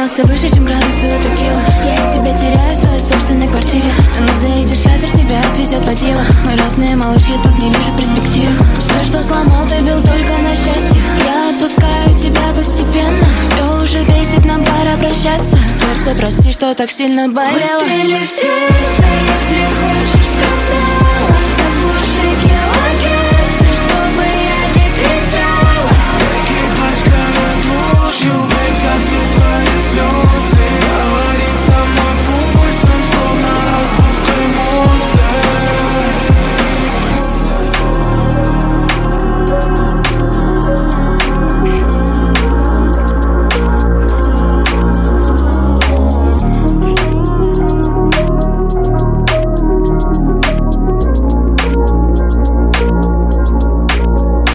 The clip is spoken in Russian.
поднялся выше, чем градусы у текила. Я тебя теряю в своей собственной квартире. Со мной заедешь, шофер тебя отвезет водила. Мы разные малыши, тут не вижу перспектив. Все, что сломал, ты бил только на счастье. Я отпускаю тебя постепенно. Все уже бесит, нам пора прощаться. Сердце, прости, что так сильно болело. Выстрели в сердце, если хочешь скандала. Заглуши кило.